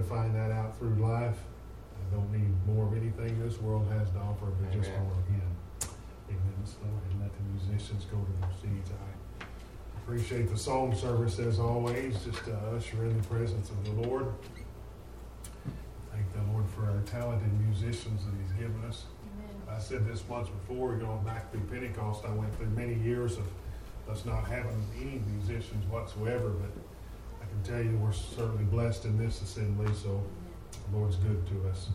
find that out through life. I don't need more of anything this world has to offer, but just more of Him. Amen. Let's go ahead and let the musicians go to their seats. I appreciate the song service as always, just to usher in the presence of the Lord. Thank the Lord for our talented musicians that He's given us. Amen. I said this once before, going back through Pentecost, I went through many years of us not having any musicians whatsoever, but I can tell you we're certainly blessed in this assembly, so the Lord's good to us.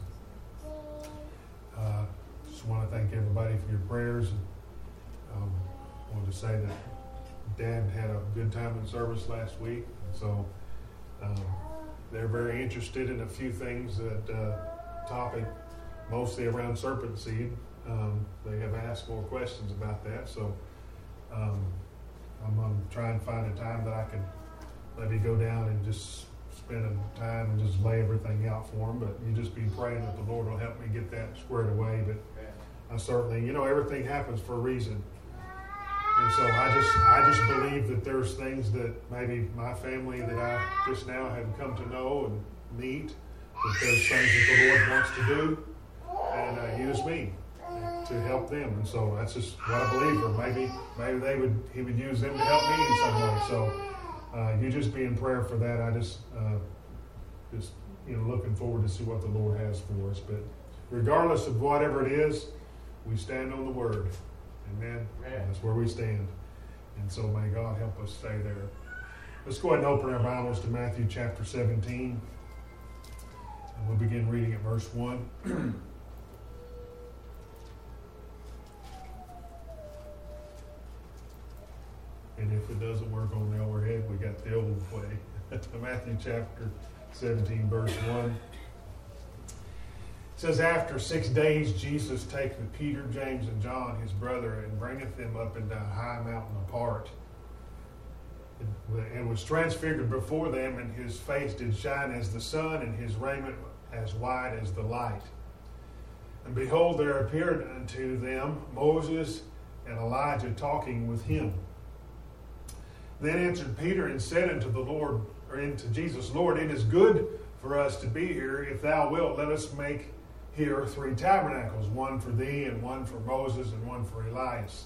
Just want to thank everybody for your prayers. And wanted to say that Dad had a good time in service last week, and so they're very interested in a few things that topic, mostly around serpent seed. They have asked more questions about that, so I'm going to try and find a time that I can maybe go down and just spend a time and just lay everything out for them. But you just be praying that the Lord will help me get that squared away. But I certainly, everything happens for a reason. And so I just believe that there's things that maybe my family that I just now have come to know and meet, that there's things that the Lord wants to do and use me to help them. And so that's just what I believe. Or maybe He would use them to help me in some way. So you just be in prayer for that. I just looking forward to see what the Lord has for us. But regardless of whatever it is, we stand on the Word. Amen. That's where we stand. And so may God help us stay there. Let's go ahead and open our Bibles to Matthew chapter 17. And we'll begin reading at verse 1. And if it doesn't work on the overhead, we got the old way. Matthew chapter 17, verse 1. It says, after 6 days, Jesus taketh Peter, James, and John, his brother, and bringeth them up into a high mountain apart. And was transfigured before them, and his face did shine as the sun, and his raiment as white as the light. And behold, there appeared unto them Moses and Elijah talking with him. Then answered Peter and said unto Jesus, Lord, it is good for us to be here. If thou wilt, let us make here 3 tabernacles, one for thee, and one for Moses, and one for Elias.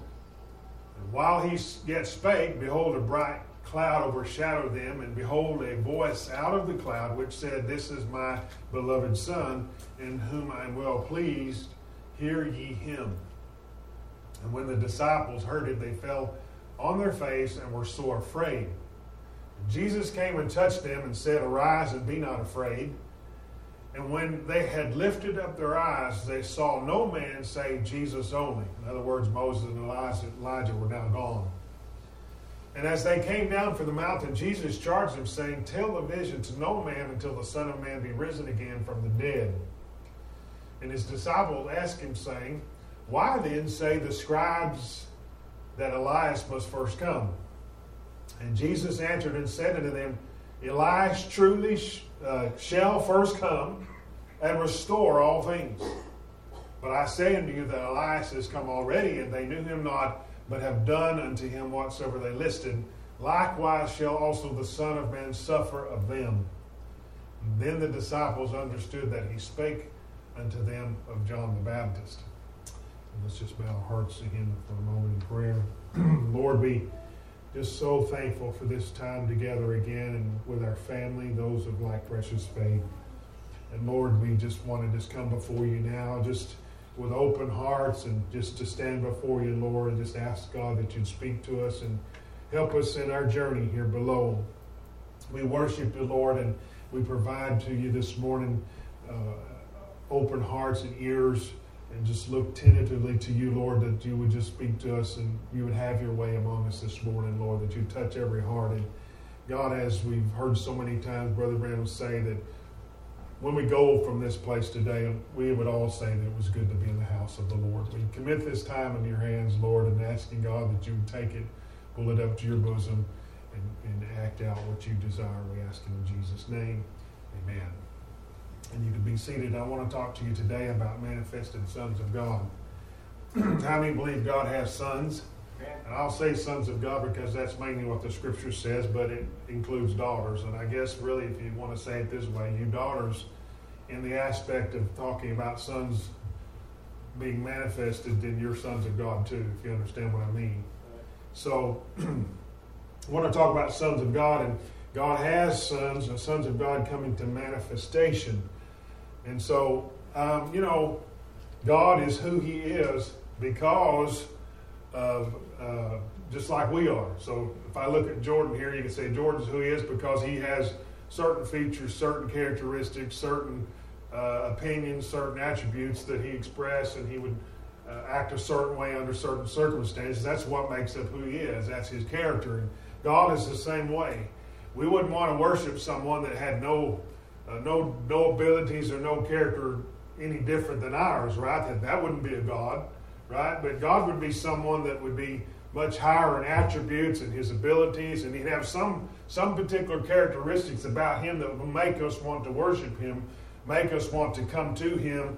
And while he yet spake, behold, a bright cloud overshadowed them, and behold, a voice out of the cloud, which said, This is my beloved Son, in whom I am well pleased. Hear ye him. And when the disciples heard it, they fell on their face and were sore afraid. And Jesus came and touched them and said, Arise and be not afraid. And when they had lifted up their eyes, they saw no man save Jesus only. In other words, Moses and Elijah were now gone. And as they came down from the mountain, Jesus charged them, saying, Tell the vision to no man until the Son of Man be risen again from the dead. And his disciples asked him, saying, Why then say the scribes that Elias must first come? And Jesus answered and said unto them, Elias truly shall first come and restore all things. But I say unto you that Elias is come already, and they knew him not, but have done unto him whatsoever they listed. Likewise shall also the Son of Man suffer of them. And then the disciples understood that he spake unto them of John the Baptist. And let's just bow our hearts to him for a moment in prayer. Lord, we just so thankful for this time together again and with our family, those of like precious faith. And Lord, we just want to just come before you now, just with open hearts, and just to stand before you, Lord, and just ask God that you'd speak to us and help us in our journey here below. We worship you, Lord, and we provide to you this morning open hearts and ears, and just look tentatively to you, Lord, that you would just speak to us and you would have your way among us this morning, Lord, that you touch every heart. And God, as we've heard so many times, Brother Branham say that when we go from this place today, we would all say that it was good to be in the house of the Lord. We commit this time in your hands, Lord, and asking God that you would take it, pull it up to your bosom, and act out what you desire. We ask in Jesus' name. Amen. And you can be seated. I want to talk to you today about manifested sons of God. How many believe God has sons? And I'll say sons of God because that's mainly what the scripture says, but it includes daughters. And I guess really if you want to say it this way, you daughters, in the aspect of talking about sons being manifested, then you're sons of God too, if you understand what I mean. So I want to talk about sons of God, and God has sons, and sons of God coming to manifestation. And so, God is who He is because of, just like we are. So if I look at Jordan here, you can say Jordan's who he is because he has certain features, certain characteristics, certain opinions, certain attributes that he expressed, and he would act a certain way under certain circumstances. That's what makes up who he is. That's his character. And God is the same way. We wouldn't want to worship someone that had no abilities or no character any different than ours, right? That wouldn't be a God, right? But God would be someone that would be much higher in attributes and his abilities, and he'd have some particular characteristics about him that would make us want to worship him, make us want to come to him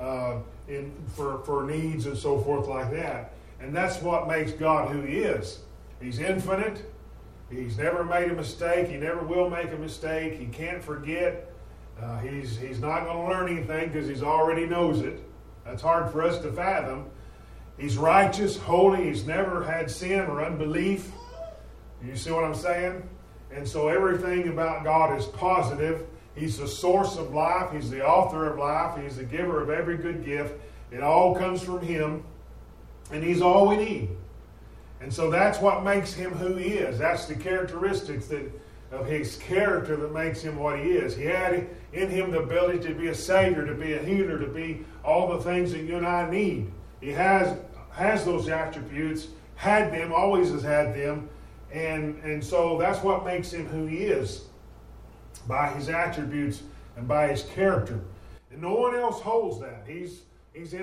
for needs and so forth like that. And that's what makes God who he is. He's infinite. He's never made a mistake. He never will make a mistake. He can't forget. He's not going to learn anything because he already knows it. That's hard for us to fathom. He's righteous, holy. He's never had sin or unbelief. You see what I'm saying? And so everything about God is positive. He's the source of life. He's the author of life. He's the giver of every good gift. It all comes from him. And he's all we need. And so that's what makes him who he is. That's the characteristics of his character that makes him what he is. He had in him the ability to be a savior, to be a healer, to be all the things that you and I need. He has those attributes, had them, always has had them. And so that's what makes him who he is, by his attributes and by his character. And no one else holds that. He's in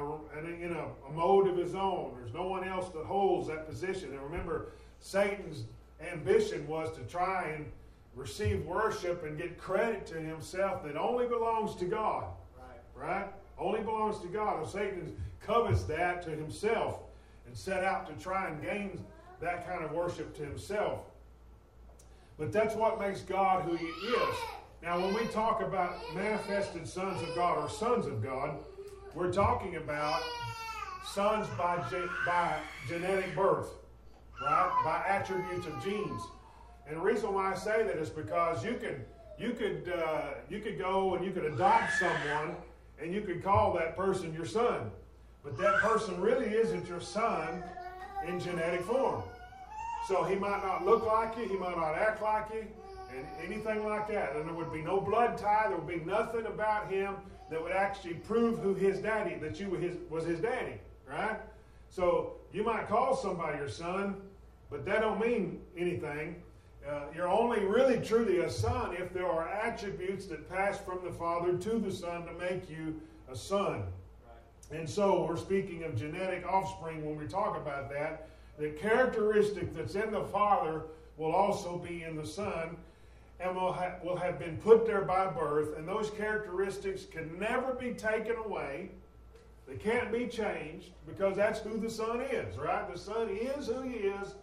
a mode of his own. There's no one else that holds that position. And remember, Satan's ambition was to try and receive worship and get credit to himself that only belongs to God. Right? Only belongs to God. And Satan covets that to himself and set out to try and gain that kind of worship to himself. But that's what makes God who he is. Now, when we talk about manifested sons of God or sons of God, we're talking about sons by genetic birth, right? By attributes of genes. And the reason why I say that is because you could go and you could adopt someone and you could call that person your son. But that person really isn't your son in genetic form. So he might not look like you, he might not act like you, and anything like that. And there would be no blood tie, there would be nothing about him that would actually prove who his daddy, that you was his daddy, right? So you might call somebody your son, but that don't mean anything. You're only really truly a son if there are attributes that pass from the father to the son to make you a son. Right. And so we're speaking of genetic offspring when we talk about that. The characteristic that's in the father will also be in the son, and will have been put there by birth, and those characteristics can never be taken away. They can't be changed because that's who the son is, right? The son is who he is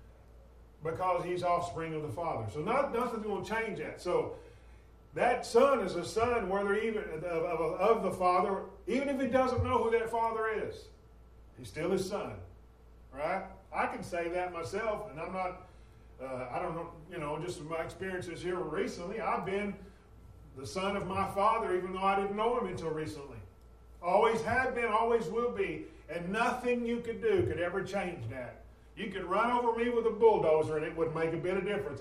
because he's offspring of the father. So nothing's going to change that. So that son is a son, whether even of the father, even if he doesn't know who that father is, he's still his son, right? I can say that myself, and I'm not. I don't know, just from my experiences here recently, I've been the son of my father, even though I didn't know him until recently. Always have been, always will be, and nothing you could do could ever change that. You could run over me with a bulldozer, and it wouldn't make a bit of difference.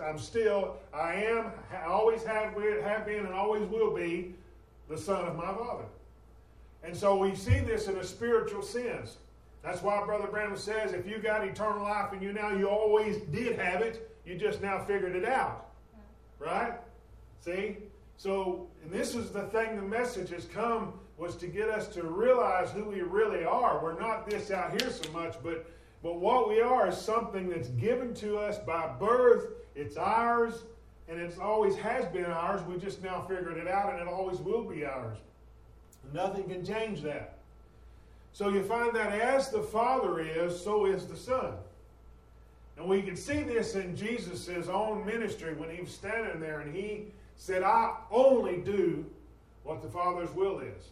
I am, always have been, and always will be the son of my father. And so we see this in a spiritual sense. That's why Brother Branham says, if you got eternal life in you now, you always did have it. You just now figured it out. Right? See? So, and this is the thing the message has come, was to get us to realize who we really are. We're not this out here so much, but what we are is something that's given to us by birth. It's ours, and it always has been ours. We just now figured it out, and it always will be ours. Nothing can change that. So you find that as the Father is, so is the Son. And we can see this in Jesus' own ministry when he was standing there and he said, I only do what the Father's will is.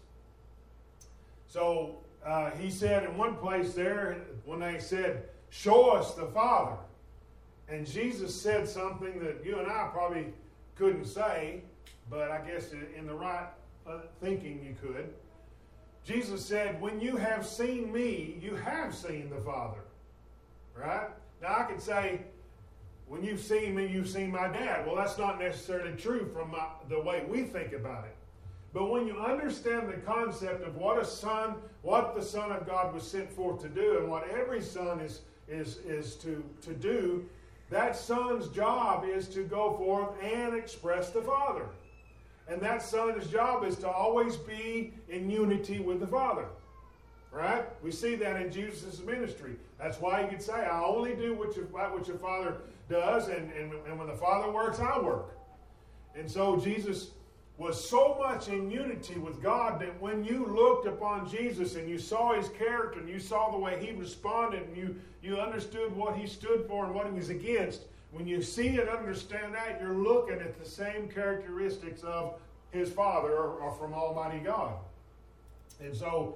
So he said in one place there, when they said, show us the Father. And Jesus said something that you and I probably couldn't say, but I guess in the right thinking you could. Jesus said, when you have seen me, you have seen the Father. Right? Now I could say, when you've seen me, you've seen my dad. Well, that's not necessarily true from the way we think about it. But when you understand the concept of what the Son of God was sent forth to do, and what every son is to do, that son's job is to go forth and express the Father. And that son's job is to always be in unity with the Father. Right? We see that in Jesus' ministry. That's why he could say, I only do what your Father does, and when the Father works, I work. And so Jesus was so much in unity with God that when you looked upon Jesus and you saw his character and you saw the way he responded and you understood what he stood for and what he was against, when you see and understand that, you're looking at the same characteristics of his Father or from Almighty God. And so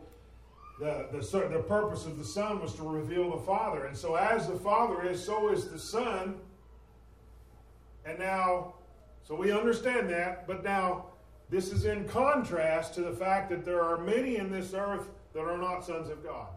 the purpose of the Son was to reveal the Father. And so as the Father is, so is the Son. And now, so we understand that, but now this is in contrast to the fact that there are many in this earth that are not sons of God.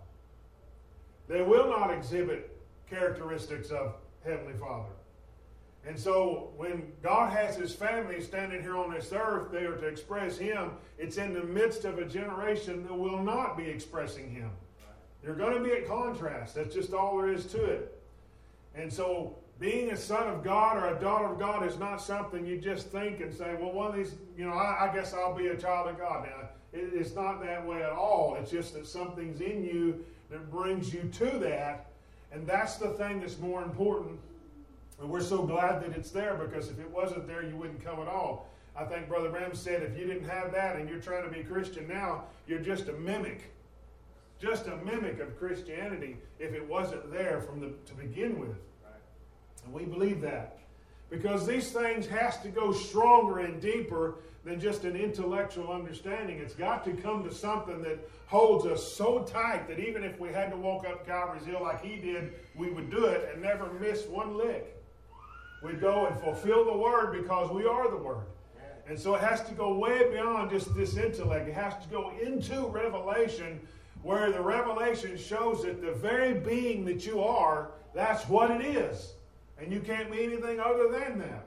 They will not exhibit characteristics of Heavenly Father. And so when God has his family standing here on this earth, they are to express him. It's in the midst of a generation that will not be expressing him. They're going to be at contrast. That's just all there is to it. And so being a son of God or a daughter of God is not something you just think and say, well, one of these, I guess I'll be a child of God. Now, it's not that way at all. It's just that something's in you that brings you to that. And that's the thing that's more important. And we're so glad that it's there, because if it wasn't there, you wouldn't come at all. I think Brother Bram said, if you didn't have that and you're trying to be Christian now, you're just a mimic. Just a mimic of Christianity if it wasn't there to begin with. And we believe that. Because these things has to go stronger and deeper than just an intellectual understanding. It's got to come to something that holds us so tight that even if we had to walk up Calvary's Hill like he did, we would do it and never miss one lick. We'd go and fulfill the Word because we are the Word. And so it has to go way beyond just this intellect. It has to go into revelation, where the revelation shows that the very being that you are, that's what it is. And you can't be anything other than that.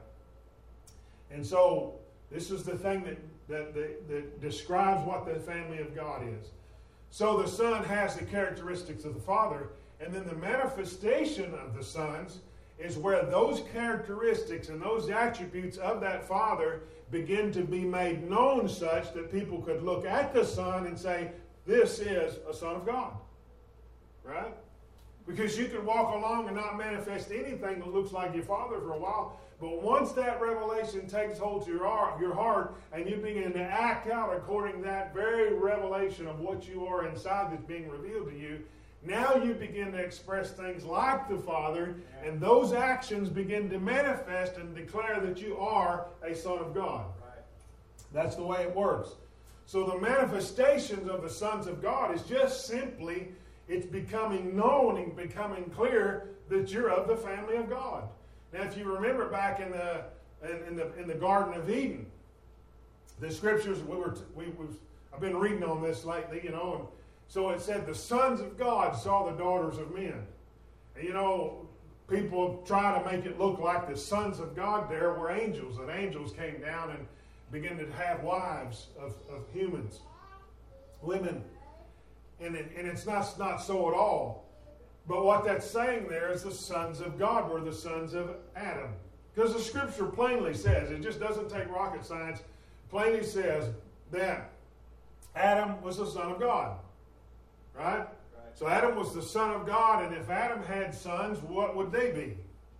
And so this is the thing that describes what the family of God is. So the Son has the characteristics of the Father, and then the manifestation of the sons is where those characteristics and those attributes of that Father begin to be made known such that people could look at the Son and say, this is a Son of God. Right? Because you can walk along and not manifest anything that looks like your Father for a while, but once that revelation takes hold to your heart and you begin to act out according to that very revelation of what you are inside that's being revealed to you, now you begin to express things like the Father, and those actions begin to manifest and declare that you are a son of God. Right. That's the way it works. So the manifestations of the sons of God is just simply, it's becoming known and becoming clear that you're of the family of God. Now, if you remember back in the Garden of Eden, the scriptures I've been reading on this lately, and so it said the sons of God saw the daughters of men. And people try to make it look like the sons of God there were angels, that angels came down and began to have wives of humans, women. And it's not so at all. But what that's saying there is the sons of God were the sons of Adam. Because the scripture plainly says, it just doesn't take rocket science, plainly says that Adam was the son of God. Right? So Adam was the son of God, and if Adam had sons, what would they be?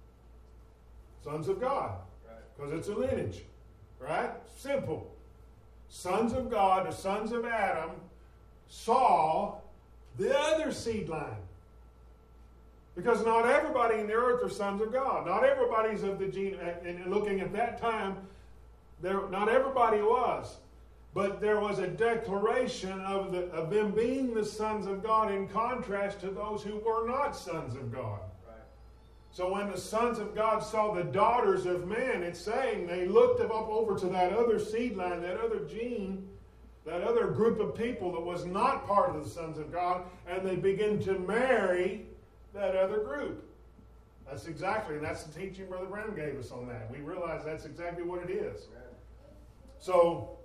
Sons of God. Because it's a lineage. Right? Simple. Sons of God, the sons of Adam, saw the other seed line. Because not everybody in the earth are sons of God. Not everybody's of the gene. And looking at that time, not everybody was. But there was a declaration of them being the sons of God in contrast to those who were not sons of God. Right. So when the sons of God saw the daughters of men, it's saying they looked up over to that other seed line, that other gene, that other group of people that was not part of the sons of God, and they begin to marry that other group. That's the teaching Brother Branham gave us on that. We realize that's exactly what it is. So,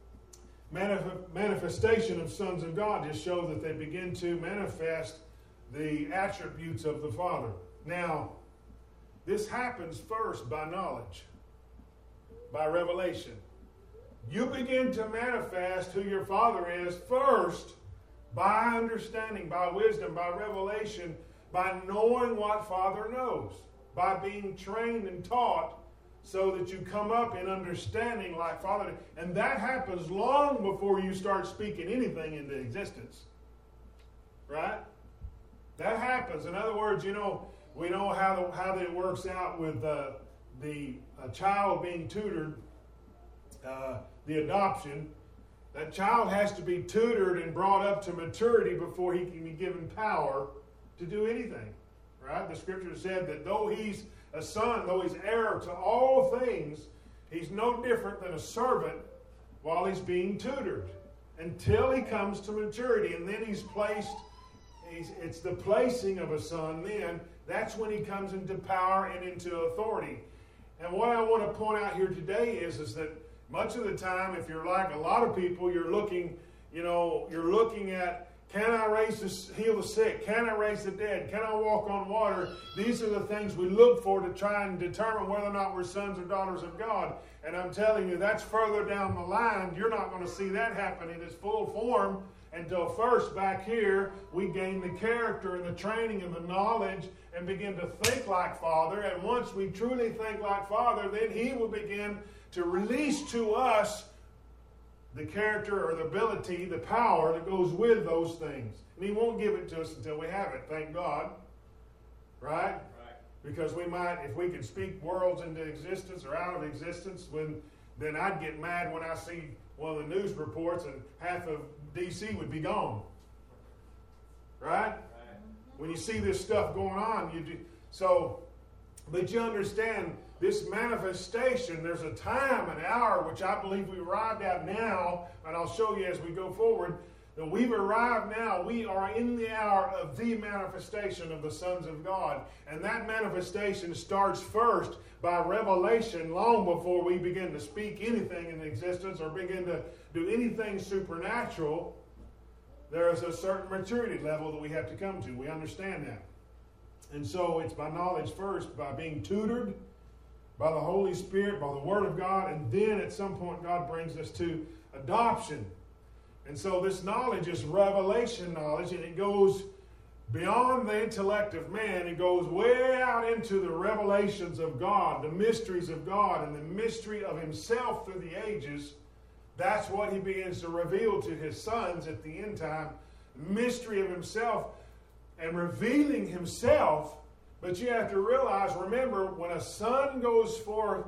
manifestation of sons of God just show that they begin to manifest the attributes of the Father. Now, this happens first by knowledge, by revelation. You begin to manifest who your Father is first by understanding, by wisdom, by revelation, by knowing what Father knows, by being trained and taught so that you come up in understanding like Father. And that happens long before you start speaking anything into existence. Right? That happens. In other words, we know how that works out with the child being tutored, the adoption. That child has to be tutored and brought up to maturity before he can be given power to do anything. Right? The scripture said that though he's a son, though he's heir to all things, he's no different than a servant while he's being tutored until he comes to maturity. And then he's placed, it's the placing of a son then. That's when he comes into power and into authority. And what I want to point out here today is that much of the time, if you're like a lot of people, you're looking at, can I heal the sick? Can I raise the dead? Can I walk on water? These are the things we look for to try and determine whether or not we're sons or daughters of God. And I'm telling you, that's further down the line. You're not going to see that happen in its full form until first back here we gain the character and the training and the knowledge and begin to think like Father. And once we truly think like Father, then He will begin to release to us the character or the ability, the power that goes with those things. And He won't give it to us until we have it, thank God. Right? Because we might, if we could speak worlds into existence or out of existence, then I'd get mad when I see one of the news reports and half of D.C. would be gone. Right? When you see this stuff going on, but you understand this manifestation, there's a time, an hour, which I believe we arrived at now, and I'll show you as we go forward, that we've arrived now. We are in the hour of the manifestation of the sons of God. And that manifestation starts first by revelation long before we begin to speak anything in existence or begin to do anything supernatural. There is a certain maturity level that we have to come to. We understand that. And so it's by knowledge first, by being tutored by the Holy Spirit, by the Word of God, and then at some point God brings us to adoption. And so this knowledge is revelation knowledge, and it goes beyond the intellect of man. It goes way out into the revelations of God, the mysteries of God, and the mystery of Himself through the ages. That's what He begins to reveal to His sons at the end time, the mystery of Himself and revealing Himself. But you have to realize, remember, when a son goes forth,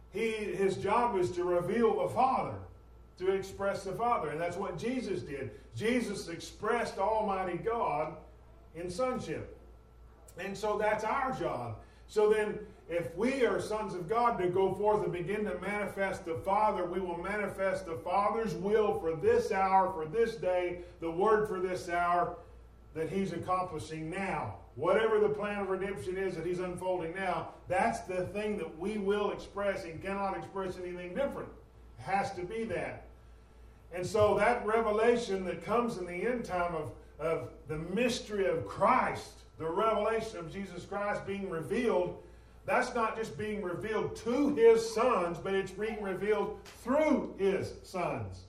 his job is to reveal the Father, to express the Father. And that's what Jesus did. Jesus expressed Almighty God in sonship. And so that's our job. So then, if we are sons of God to go forth and begin to manifest the Father, we will manifest the Father's will for this hour, for this day, the word for this hour that He's accomplishing now. Whatever the plan of redemption is that He's unfolding now, that's the thing that we will express and cannot express anything different. It has to be that. And so that revelation that comes in the end time of the mystery of Christ, the revelation of Jesus Christ being revealed, that's not just being revealed to His sons, but it's being revealed through His sons.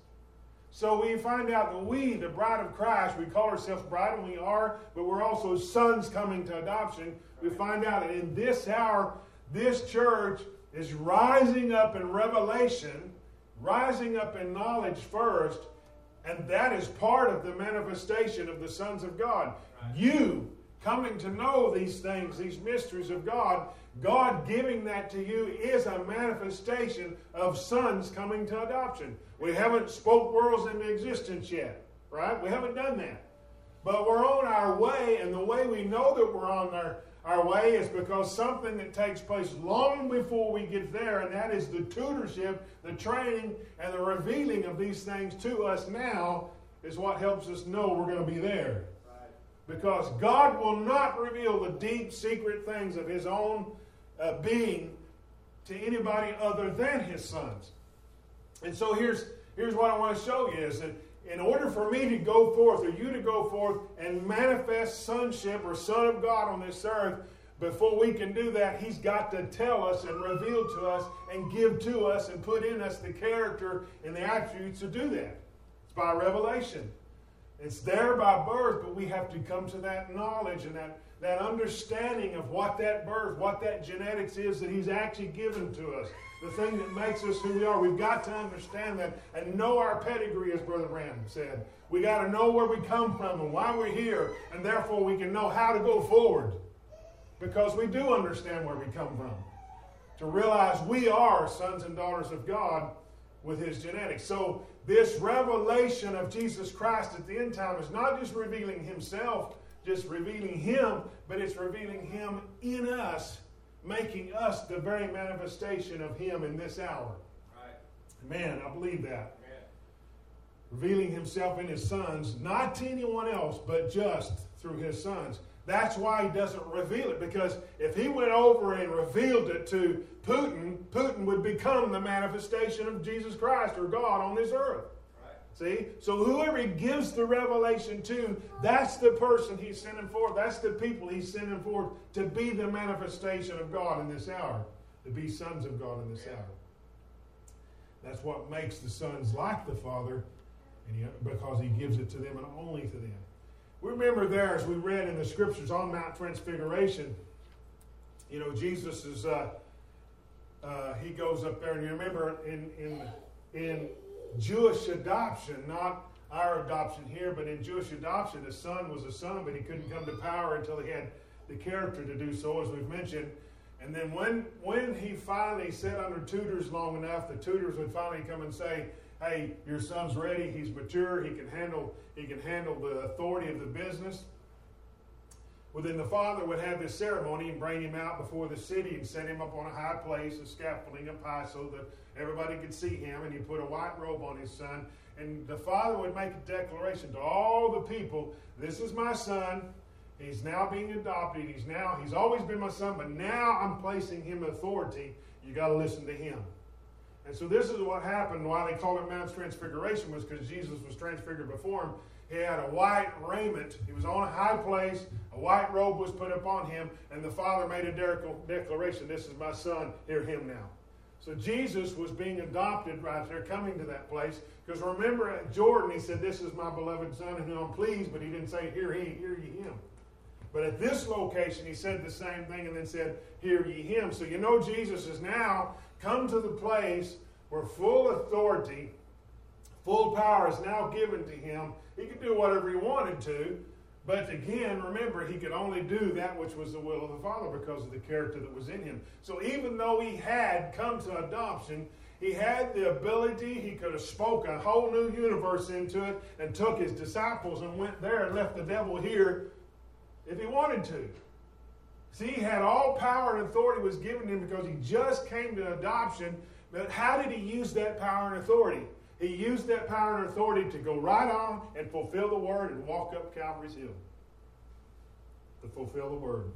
So we find out that we, the bride of Christ, we call ourselves bride, and we are, but we're also sons coming to adoption. We find out that in this hour, this church is rising up in revelation, rising up in knowledge first, and that is part of the manifestation of the sons of God. Right. You coming to know these things, these mysteries of God, God giving that to you is a manifestation of sons coming to adoption. We haven't spoke worlds into existence yet, right? We haven't done that. But we're on our way, and the way we know that we're on our way is because something that takes place long before we get there, and that is the tutorship, the training, and the revealing of these things to us now is what helps us know we're going to be there. Because God will not reveal the deep, secret things of His own being to anybody other than His sons. And so here's what I want to show you is that in order for me to go forth, or you to go forth and manifest sonship or son of God on this earth, before we can do that, He's got to tell us and reveal to us and give to us and put in us the character and the attributes to do that. It's by revelation. It's there by birth, but we have to come to that knowledge and that understanding of what that birth, what that genetics is that He's actually given to us. The thing that makes us who we are. We've got to understand that and know our pedigree, as Brother Random said. We got to know where we come from and why we're here, and therefore we can know how to go forward. Because we do understand where we come from. To realize we are sons and daughters of God with His genetics. So this revelation of Jesus Christ at the end time is not just revealing Himself, just revealing Him, but it's revealing Him in us, making us the very manifestation of Him in this hour. Right. Man, I believe that. Yeah. Revealing Himself in His sons, not to anyone else, but just through His sons. That's why He doesn't reveal it, because if He went over and revealed it to Putin, Putin would become the manifestation of Jesus Christ or God on this earth. Right. See? So whoever He gives the revelation to, that's the person He's sending forth. That's the people He's sending forth to be the manifestation of God in this hour, to be sons of God in this hour. That's what makes the sons like the Father, because He gives it to them and only to them. We remember there, as we read in the Scriptures on Mount Transfiguration, Jesus is, He goes up there, and you remember in Jewish adoption, not our adoption here, but in Jewish adoption, the son was a son, but he couldn't come to power until he had the character to do so, as we've mentioned. And then when he finally sat under tutors long enough, the tutors would finally come and say, hey, your son's ready, he's mature, he can handle the authority of the business. Well, then the father would have this ceremony and bring him out before the city and set him up on a high place, a scaffolding up high, so that everybody could see him, and he put a white robe on his son. And the father would make a declaration to all the people, this is my son, he's now being adopted, he's always been my son, but now I'm placing him authority, you got to listen to him. And so this is what happened, why they called it Mount Transfiguration, was because Jesus was transfigured before him. He had a white raiment. He was on a high place. A white robe was put upon him. And the Father made a declaration, this is my son, hear him now. So Jesus was being adopted right there, coming to that place. Because remember at Jordan, He said, this is my beloved son in whom I'm pleased. But He didn't say, hear ye him. But at this location, He said the same thing and then said, hear ye him. So Jesus has now come to the place where full authority, full power is now given to Him. He could do whatever He wanted to. But again, remember, He could only do that which was the will of the Father because of the character that was in Him. So even though He had come to adoption, He had the ability, He could have spoke a whole new universe into it and took His disciples and went there and left the devil here if He wanted to. See, He had all power and authority was given to Him because He just came to adoption. But how did He use that power and authority? He used that power and authority to go right on and fulfill the Word and walk up Calvary's Hill. To fulfill the Word.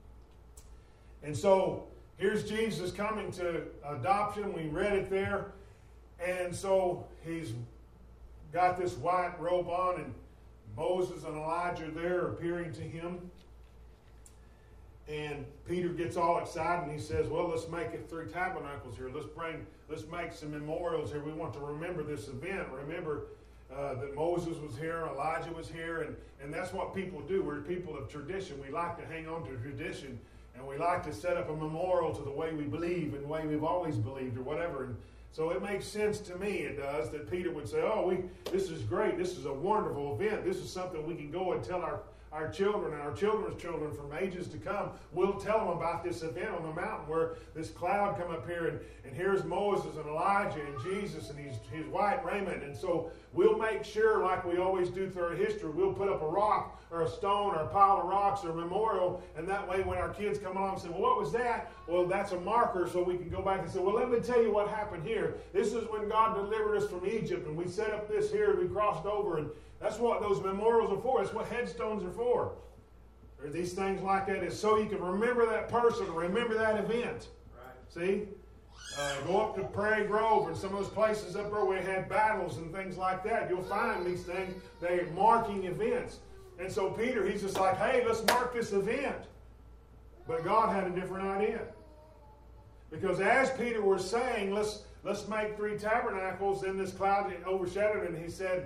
And so, here's Jesus coming to adoption. We read it there. And so, He's got this white robe on, and Moses and Elijah there appearing to Him. And Peter gets all excited and he says, well, let's make it 3 tabernacles here. Let's make some memorials here. We want to remember this event. Remember that Moses was here, Elijah was here, and that's what people do. We're people of tradition. We like to hang on to tradition, and we like to set up a memorial to the way we believe and the way we've always believed or whatever. And so it makes sense to me, it does, that Peter would say, this is great. This is a wonderful event. This is something we can go and tell our our children and our children's children from ages to come, we'll tell them about this event on the mountain where this cloud come up here, and here's Moses and Elijah and Jesus and his white raiment. And so we'll make sure, like we always do through our history, we'll put up a rock or a stone or a pile of rocks or a memorial, and that way when our kids come along and say, well, what was that? Well, that's a marker, so we can go back and say, well, let me tell you what happened here. This is when God delivered us from Egypt, and we set up this here, and we crossed over, and that's what those memorials are for. It's what headstones are for. Or these things like that is so you can remember that person, remember that event. Right. See? Go up to Prairie Grove and some of those places up there where we had battles and things like that. You'll find these things, they're marking events. And so Peter, he's just like, hey, let's mark this event. But God had a different idea. Because as Peter was saying, let's make 3 tabernacles, then this cloud overshadowed, and he said,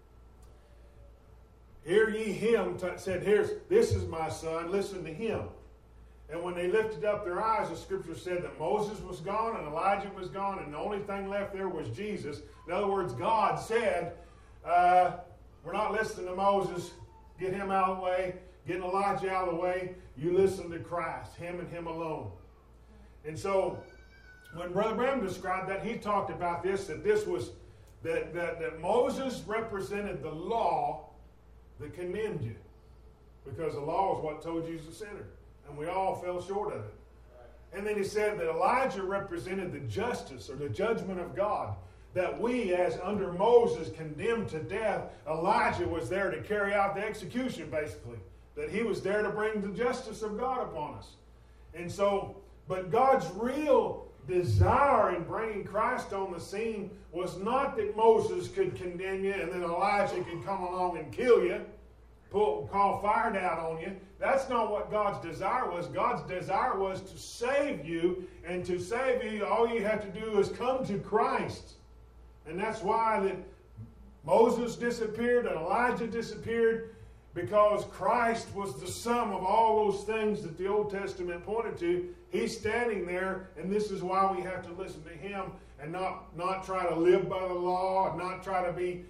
hear ye him, said, this is my son, listen to him. And when they lifted up their eyes, the scripture said that Moses was gone and Elijah was gone, and the only thing left there was Jesus. In other words, God said, we're not listening to Moses. Get him out of the way. Get Elijah out of the way. You listen to Christ, him and him alone. And so when Brother Branham described that, he talked about this, that this was that Moses represented the law that condemned you. Because the law is what told you he's a sinner. And we all fell short of it. And then he said that Elijah represented the justice or the judgment of God. That we, as under Moses, condemned to death, Elijah was there to carry out the execution, basically. That he was there to bring the justice of God upon us. And so, but God's real desire in bringing Christ on the scene was not that Moses could condemn you and then Elijah could come along and kill you, call fire down on you. That's not what God's desire was. God's desire was to save you, and to save you, all you have to do is come to Christ. And that's why that Moses disappeared and Elijah disappeared, because Christ was the sum of all those things that the Old Testament pointed to. He's standing there, and this is why we have to listen to him and not try to live by the law and not try to be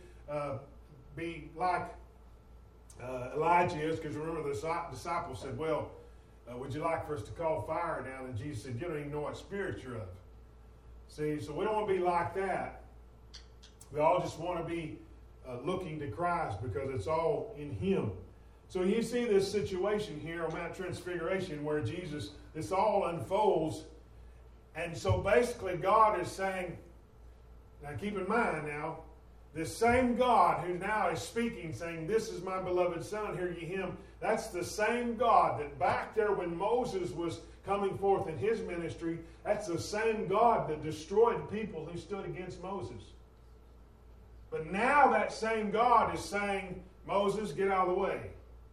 like Elijah is. Because remember, the disciples said, well, would you like for us to call fire down? And Jesus said, you don't even know what spirit you're of. See, so we don't want to be like that. We all just want to be looking to Christ because it's all in him. So you see this situation here on Mount Transfiguration where Jesus, this all unfolds. And so basically God is saying, now keep in mind now, this same God who now is speaking, saying, this is my beloved son, hear ye him. That's the same God that back there when Moses was coming forth in his ministry, that's the same God that destroyed the people who stood against Moses. But now that same God is saying, Moses, get out of the way.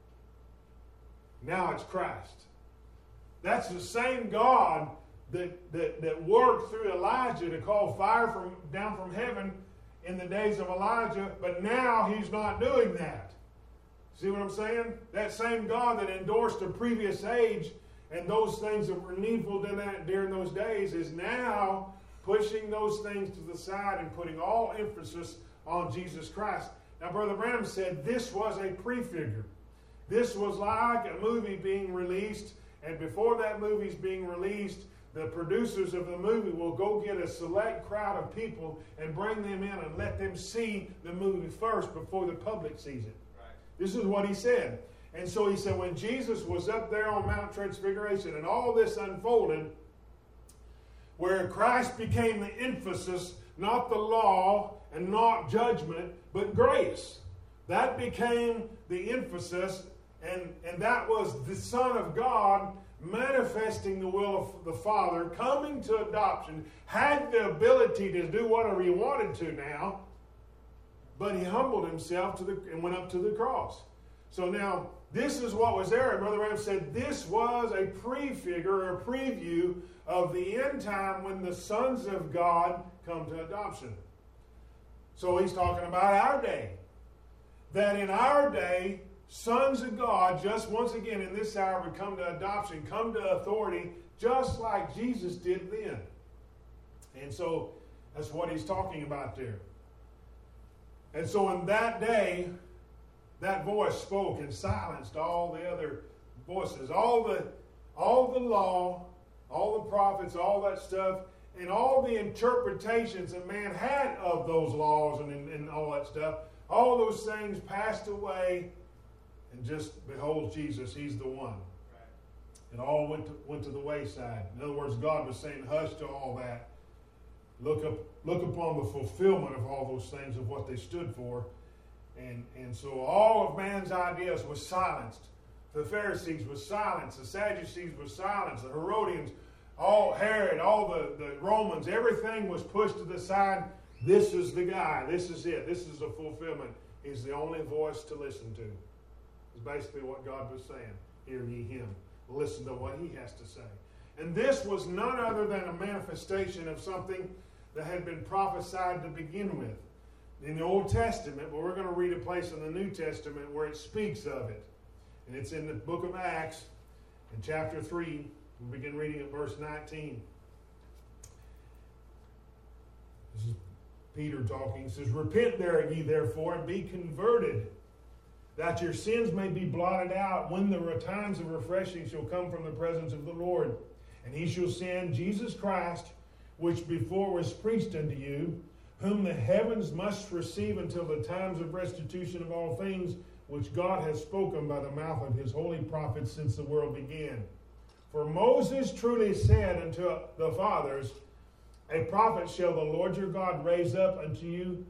Now it's Christ. That's the same God that worked through Elijah to call fire down from heaven in the days of Elijah, but now he's not doing that. See what I'm saying? That same God that endorsed a previous age and those things that were needful during those days is now pushing those things to the side and putting all emphasis on Jesus Christ. Now, Brother Branham said this was a prefigure. This was like a movie being released, and before that movie's being released, the producers of the movie will go get a select crowd of people and bring them in and let them see the movie first before the public sees it. Right. This is what he said. And so he said when Jesus was up there on Mount Transfiguration and all this unfolded, where Christ became the emphasis, not the law and not judgment, but grace. That became the emphasis, and that was the Son of God manifesting the will of the Father, coming to adoption, had the ability to do whatever he wanted to now, but he humbled himself and went up to the cross. So now, this is what was there. And Brother Branham said this was a prefigure or a preview of the end time when the sons of God come to adoption. So he's talking about our day. That in our day, sons of God, just once again in this hour, would come to adoption, come to authority, just like Jesus did then. And so that's what he's talking about there. And so in that day, that voice spoke and silenced all the other voices. All the law, all the prophets, all that stuff, and all the interpretations that man had of those laws and all that stuff, all those things passed away, and just behold Jesus, he's the one. It all went to the wayside. In other words, God was saying, hush to all that. Look upon the fulfillment of all those things of what they stood for. And so all of man's ideas was silenced. The Pharisees was silenced. The Sadducees was silenced. The Herodians, all Herod, all the Romans, everything was pushed to the side. This is the guy. This is it. This is the fulfillment. He's the only voice to listen to. It's basically what God was saying. Hear ye him. Listen to what he has to say. And this was none other than a manifestation of something that had been prophesied to begin with in the Old Testament, but we're going to read a place in the New Testament where it speaks of it. And it's in the book of Acts, in chapter 3. We'll begin reading at verse 19. This is Peter talking. He says, repent there ye therefore, and be converted, that your sins may be blotted out, when the times of refreshing shall come from the presence of the Lord. And he shall send Jesus Christ, which before was preached unto you, whom the heavens must receive until the times of restitution of all things, which God has spoken by the mouth of his holy prophets since the world began. For Moses truly said unto the fathers, a prophet shall the Lord your God raise up unto you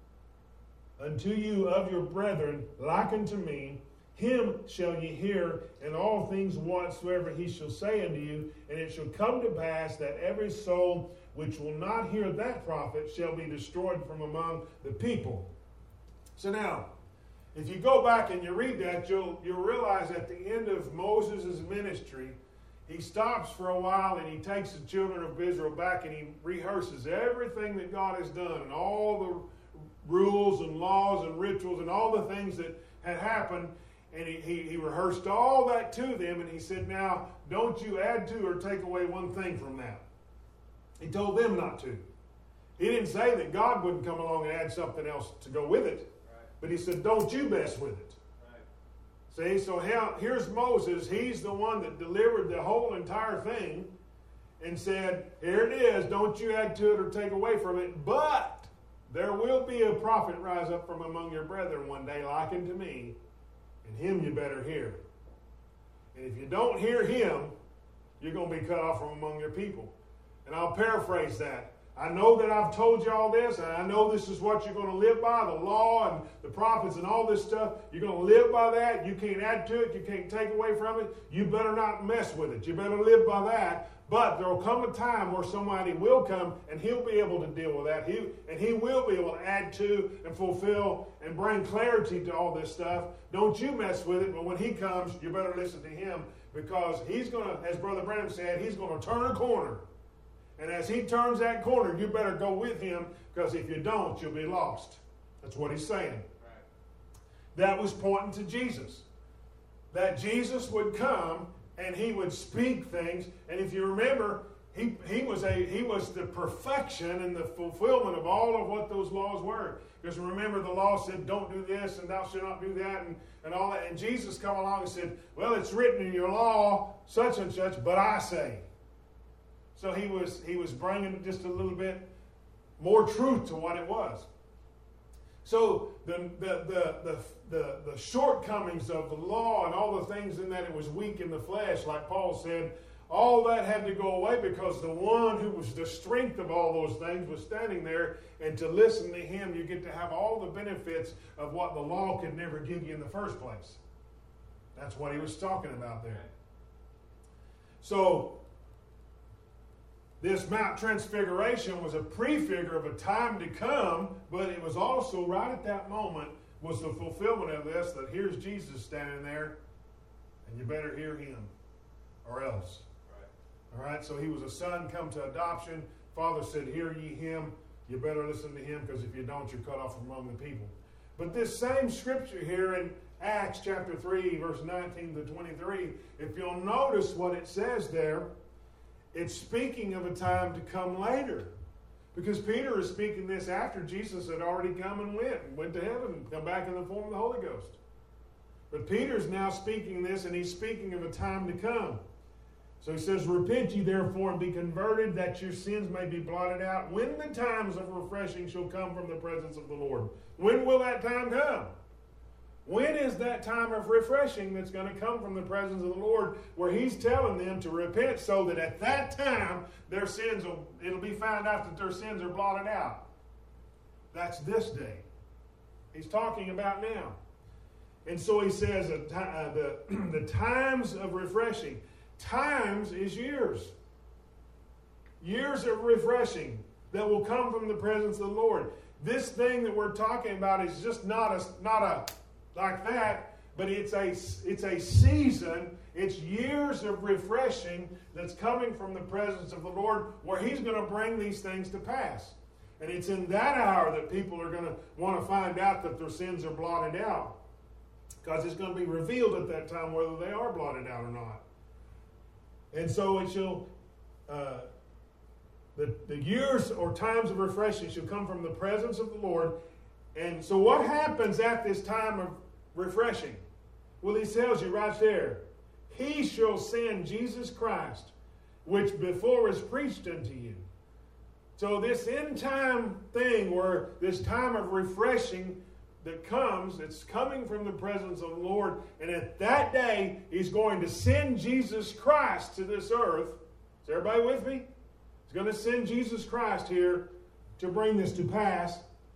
of your brethren, like unto me. Him shall ye hear in all things whatsoever he shall say unto you. And it shall come to pass that every soul which will not hear that prophet shall be destroyed from among the people. So now, if you go back and you read that, you'll realize at the end of Moses' ministry, he stops for a while and he takes the children of Israel back and he rehearses everything that God has done and all the rules and laws and rituals and all the things that had happened. And he rehearsed all that to them, and he said, now, don't you add to or take away one thing from that. He told them not to. He didn't say that God wouldn't come along and add something else to go with it, right. But he said, don't you mess with it. Right. See, so here's Moses. He's the one that delivered the whole entire thing and said, here it is, don't you add to it or take away from it, but there will be a prophet rise up from among your brethren one day, like unto me, and him you better hear. And if you don't hear him, you're going to be cut off from among your people. And I'll paraphrase that. I know that I've told you all this, and I know this is what you're going to live by, the law and the prophets and all this stuff. You're going to live by that. You can't add to it. You can't take away from it. You better not mess with it. You better live by that. But there will come a time where somebody will come, and he'll be able to deal with that. He will be able to add to and fulfill and bring clarity to all this stuff. Don't you mess with it, but when he comes, you better listen to him, because he's going to, as Brother Branham said, he's going to turn a corner. And as he turns that corner, you better go with him, because if you don't, you'll be lost. That's what he's saying. Right. That was pointing to Jesus. That Jesus would come and he would speak things. And if you remember, he was the perfection and the fulfillment of all of what those laws were. Because remember, the law said, don't do this and thou shalt not do that and all that. And Jesus come along and said, well, it's written in your law, such and such, but I say. So he was bringing just a little bit more truth to what it was. So the shortcomings of the law and all the things in that it was weak in the flesh, like Paul said, all that had to go away, because the one who was the strength of all those things was standing there, and to listen to him, you get to have all the benefits of what the law could never give you in the first place. That's what he was talking about there. So this Mount Transfiguration was a prefigure of a time to come, but it was also right at that moment was the fulfillment of this, that here's Jesus standing there, and you better hear him, or else. Right. All right, so he was a son come to adoption. Father said, hear ye him, you better listen to him, because if you don't, you're cut off from among the people. But this same scripture here in Acts chapter 3, verse 19 to 23, if you'll notice what it says there, it's speaking of a time to come later. Because Peter is speaking this after Jesus had already come and went to heaven and come back in the form of the Holy Ghost. But Peter's now speaking this, and he's speaking of a time to come. So he says, repent ye therefore and be converted, that your sins may be blotted out, when the times of refreshing shall come from the presence of the Lord. When will that time come? When is that time of refreshing that's going to come from the presence of the Lord, where he's telling them to repent so that at that time their sins it'll be found out that their sins are blotted out? That's this day. He's talking about now. And so he says the times of refreshing. Times is years. Years of refreshing that will come from the presence of the Lord. This thing that we're talking about is just not a like that, but it's a season. It's years of refreshing that's coming from the presence of the Lord, where he's going to bring these things to pass. And it's in that hour that people are going to want to find out that their sins are blotted out, because it's going to be revealed at that time whether they are blotted out or not. And so it shall, the years or times of refreshing shall come from the presence of the Lord. And so what happens at this time of refreshing? Well, he tells you right there, he shall send Jesus Christ, which before was preached unto you. So this end time thing, where this time of refreshing that comes, it's coming from the presence of the Lord, and at that day he's going to send Jesus Christ to this earth. Is everybody with me? He's going to send Jesus Christ here to bring this to pass,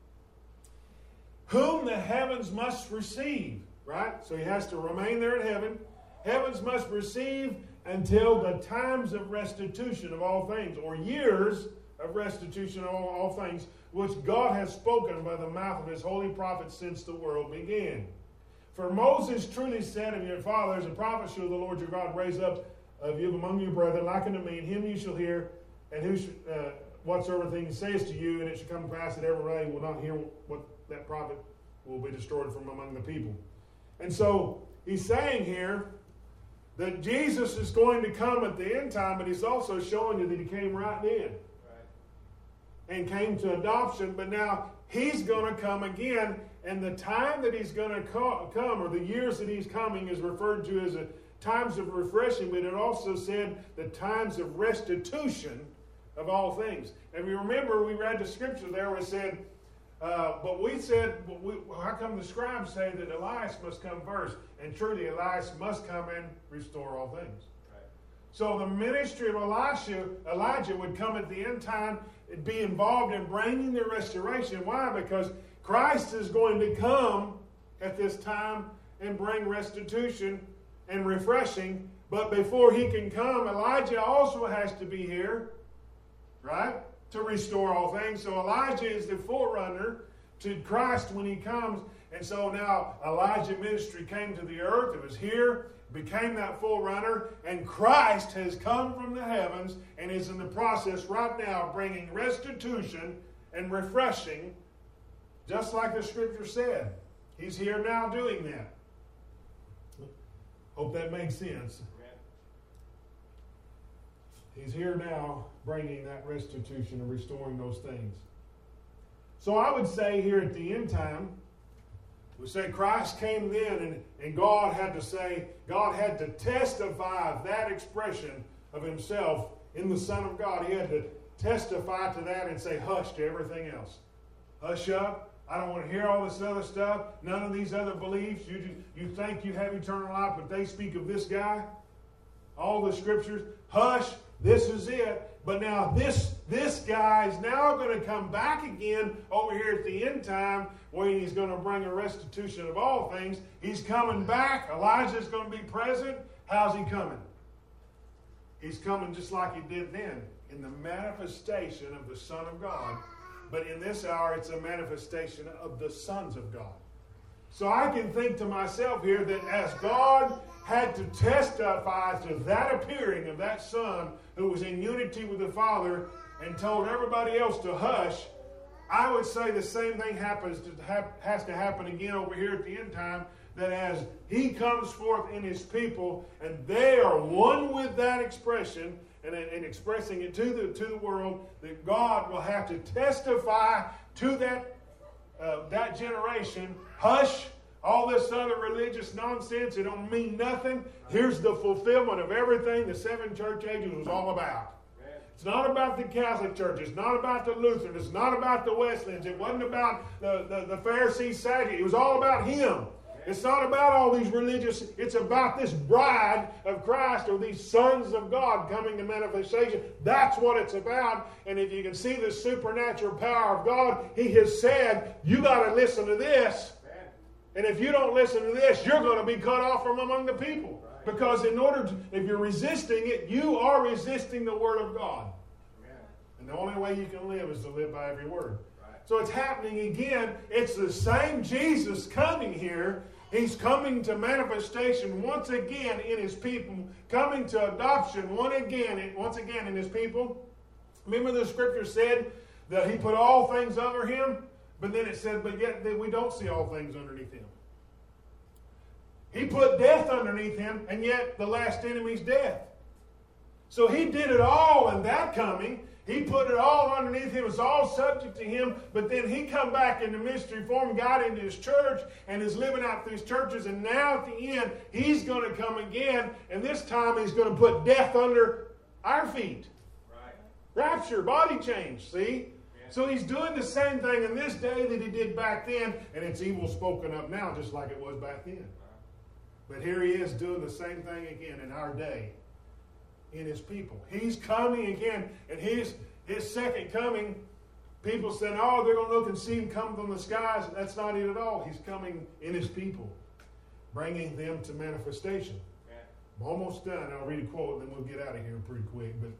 whom the heavens must receive, right? So he has to remain there in heaven. Heavens must receive until the times of restitution of all things, or years of restitution of all things, which God has spoken by the mouth of his holy prophets since the world began. For Moses truly said of your fathers, a prophet shall the Lord your God raise up of you among your brethren, like unto me, and him you shall hear, and whatsoever thing he says to you, and it shall come to pass that everybody will not hear what that prophet will be destroyed from among the people. And so he's saying here that Jesus is going to come at the end time, but he's also showing you that he came right then. And came to adoption, but now he's going to come again, and the time that he's going to come, or the years that he's coming, is referred to as times of refreshing, but it also said the times of restitution of all things. And we remember we read the scripture there where it said, how come the scribes say that Elias must come first? And truly, Elias must come and restore all things. So the ministry of Elijah would come at the end time and be involved in bringing the restoration. Why? Because Christ is going to come at this time and bring restitution and refreshing. But before he can come, Elijah also has to be here, right, to restore all things. So Elijah is the forerunner to Christ when he comes. And so now Elijah's ministry came to the earth. It was here, became that forerunner, and Christ has come from the heavens and is in the process right now bringing restitution and refreshing, just like the scripture said. He's here now doing that. Hope that makes sense. He's here now bringing that restitution and restoring those things. So I would say here at the end time, we say Christ came then, and God had to testify that expression of himself in the Son of God. He had to testify to that and say, hush to everything else. Hush up. I don't want to hear all this other stuff. None of these other beliefs. You think you have eternal life, but they speak of this guy. All the scriptures. Hush. This is it. But now this guy is now going to come back again over here at the end time, where he's going to bring a restitution of all things. He's coming back. Elijah's going to be present. How's he coming? He's coming just like he did then, in the manifestation of the Son of God. But in this hour, it's a manifestation of the sons of God. So I can think to myself here that as God had to testify to that appearing of that Son who was in unity with the Father and told everybody else to hush, I would say the same thing has to happen again over here at the end time, that as he comes forth in his people and they are one with that expression and expressing it to the world, that God will have to testify to that generation, hush, All this other religious nonsense, it don't mean nothing. Here's the fulfillment of everything the 7 church ages was all about. It's not about the Catholic Church. It's not about the Lutheran. It's not about the Wesleyans. It wasn't about the Pharisees, Sadducees. It was all about Him. It's not about all these religious. It's about this bride of Christ, or these sons of God coming to manifestation. That's what it's about. And if you can see the supernatural power of God, He has said, you got to listen to this. And if you don't listen to this, you're going to be cut off from among the people. Because if you're resisting it, you are resisting the Word of God. Amen. And the only way you can live is to live by every word. Right. So it's happening again. It's the same Jesus coming here. He's coming to manifestation once again in His people. Coming to adoption once again in His people. Remember the Scripture said that He put all things under Him? But then it said, but yet we don't see all things underneath Him. He put death underneath Him, and yet the last enemy's death. So He did it all in that coming. He put it all underneath Him. It's all subject to Him. But then He come back in the mystery form, got into His church, and is living out these churches. And now at the end, He's going to come again. And this time He's going to put death under our feet. Right. Rapture, body change, see? Yeah. So He's doing the same thing in this day that He did back then. And it's evil spoken of now, just like it was back then. But here He is doing the same thing again in our day, in His people. He's coming again, and His second coming, people said, oh, they're going to look and see Him come from the skies. That's not it at all. He's coming in His people, bringing them to manifestation. Yeah. I'm almost done. I'll read a quote, and then we'll get out of here pretty quick. But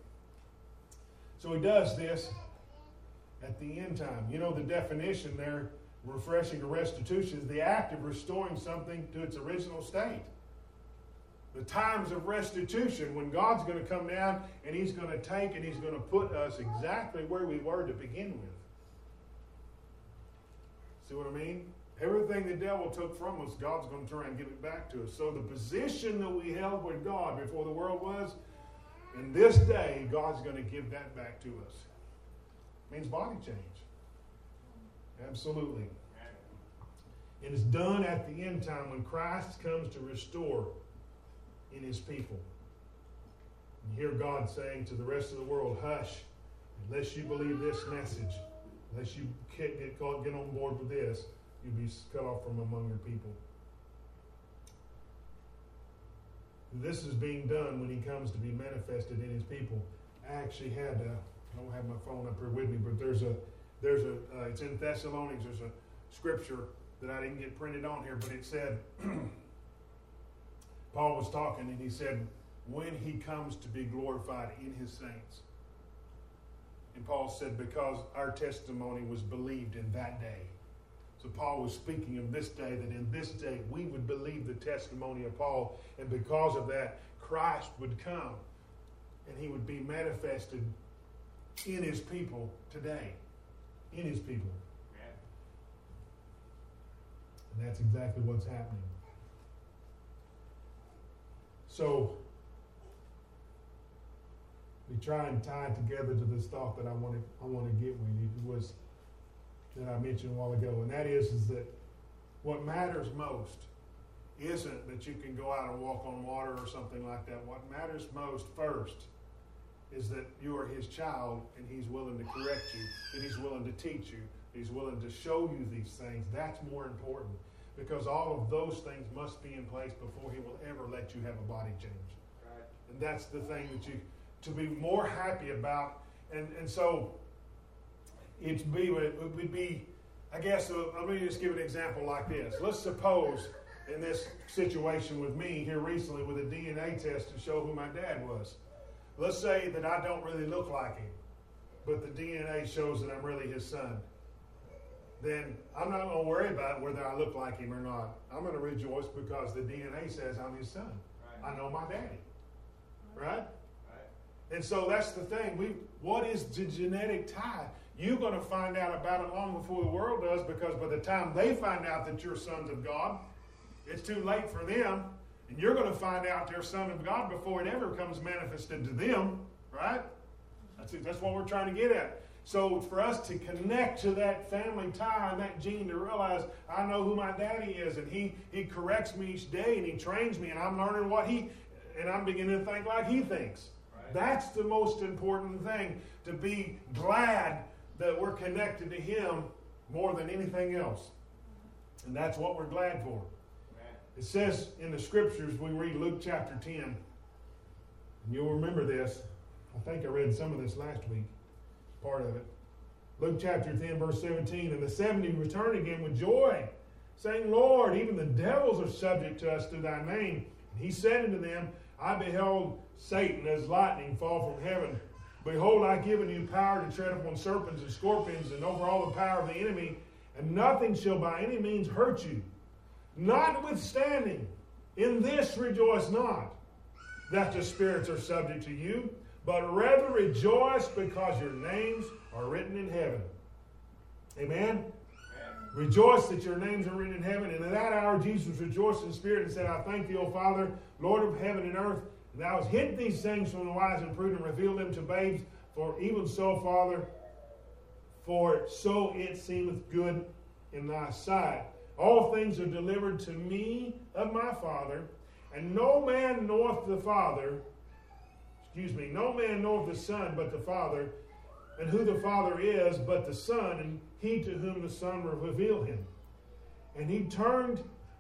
so He does this at the end time. You know the definition there, refreshing or restitution, is the act of restoring something to its original state. The times of restitution, when God's going to come down and He's going to take and He's going to put us exactly where we were to begin with. See what I mean? Everything the devil took from us, God's going to try and give it back to us. So the position that we held with God before the world was, in this day, God's going to give that back to us. It means body change. Absolutely. It is done at the end time when Christ comes to restore in His people. You hear God saying to the rest of the world, hush, unless you believe this message, unless you get on board with this, you'll be cut off from among your people. This is being done when He comes to be manifested in His people. I actually had, I don't have my phone up here with me, but it's in Thessalonians, there's a scripture that I didn't get printed on here, but it said, Paul was talking and he said, when He comes to be glorified in His saints. And Paul said, because our testimony was believed in that day. So Paul was speaking of this day, that in this day we would believe the testimony of Paul, and because of that, Christ would come and He would be manifested in His people today. In His people. And that's exactly what's happening. So, we try and tie it together to this thought that I want to get with you. It was that I mentioned a while ago, and that is that what matters most isn't that you can go out and walk on water or something like that. What matters most first is that you are His child and He's willing to correct you, that He's willing to teach you, He's willing to show you these things. That's more important, because all of those things must be in place before He will ever let you have a body change. Right. And that's the thing that you to be more happy about. And so it would be, I guess, let me just give an example like this. Let's suppose in this situation with me here recently with a DNA test to show who my dad was. Let's say that I don't really look like him, but the DNA shows that I'm really his son. Then I'm not going to worry about whether I look like him or not. I'm going to rejoice because the DNA says I'm his son. Right. I know my daddy. Right? And so that's the thing. What is the genetic tie? You're going to find out about it long before the world does, because by the time they find out that you're sons of God, it's too late for them. And you're going to find out they're sons of God before it ever comes manifested to them. Right? That's what we're trying to get at. So for us to connect to that family tie and that gene to realize I know who my daddy is, and he corrects me each day and he trains me, and I'm learning and I'm beginning to think like he thinks. Right. That's the most important thing, to be glad that we're connected to him more than anything else. And that's what we're glad for. Right. It says in the scriptures, we read Luke chapter 10, and you'll remember this. I think I read some of this last week. Part of it. Luke chapter 10, verse 17. And the 70 returned again with joy, saying, Lord, even the devils are subject to us through thy name. And he said unto them, I beheld Satan as lightning fall from heaven. Behold, I have given you power to tread upon serpents and scorpions, and over all the power of the enemy, and nothing shall by any means hurt you. Notwithstanding, in this rejoice not, that the spirits are subject to you, but rather rejoice because your names are written in heaven. Amen? Amen? Rejoice that your names are written in heaven. And in that hour Jesus rejoiced in spirit and said, I thank thee, O Father, Lord of heaven and earth, and thou hast hid these things from the wise and prudent and revealed them to babes. For even so, Father, for so it seemeth good in thy sight. All things are delivered to me of my Father, and no man knoweth the Son but the Father, and who the Father is but the Son, and he to whom the Son will reveal him. And he turned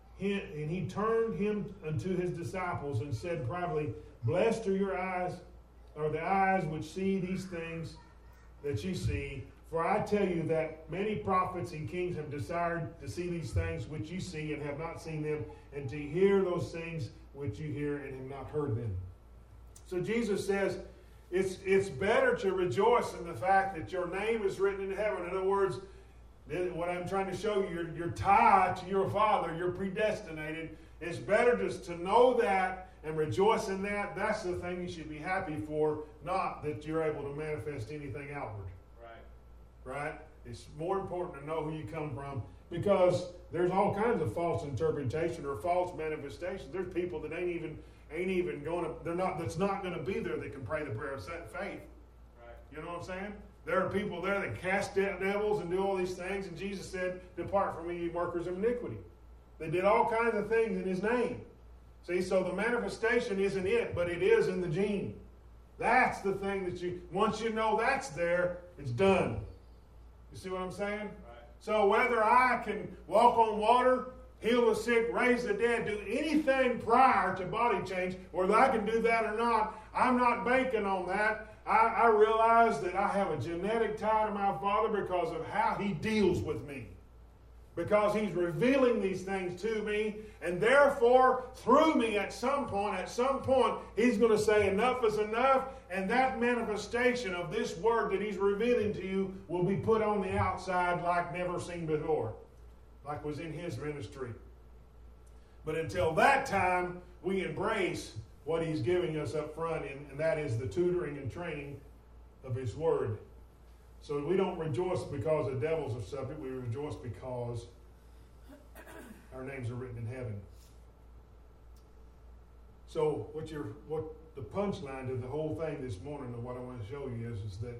him unto his disciples and said privately, Blessed are your eyes, or the eyes which see these things that ye see. For I tell you that many prophets and kings have desired to see these things which you see and have not seen them, and to hear those things which you hear and have not heard them. So Jesus says, it's better to rejoice in the fact that your name is written in heaven. In other words, what I'm trying to show you, your tie to your Father, you're predestinated. It's better just to know that and rejoice in that. That's the thing you should be happy for, not that you're able to manifest anything outward. Right? It's more important to know who you come from, because there's all kinds of false interpretation or false manifestations. There's people that ain't even going to, that's not going to be there that can pray the prayer of faith. Right. You know what I'm saying? There are people there that cast out devils and do all these things, and Jesus said, Depart from me, ye workers of iniquity. They did all kinds of things in his name. See, so the manifestation isn't it, but it is in the gene. That's the thing that once you know that's there, it's done. You see what I'm saying? Right. So whether I can walk on water, heal the sick, raise the dead, do anything prior to body change, whether I can do that or not, I'm not banking on that. I realize that I have a genetic tie to my Father because of how he deals with me. Because he's revealing these things to me, and therefore, through me at some point, he's going to say enough is enough, and that manifestation of this word that he's revealing to you will be put on the outside like never seen before, like was in his ministry. But until that time, we embrace what he's giving us up front, and that is the tutoring and training of his word. So we don't rejoice because the devils are subject. We rejoice because our names are written in heaven. So what the punchline to the whole thing this morning, and what I want to show you is that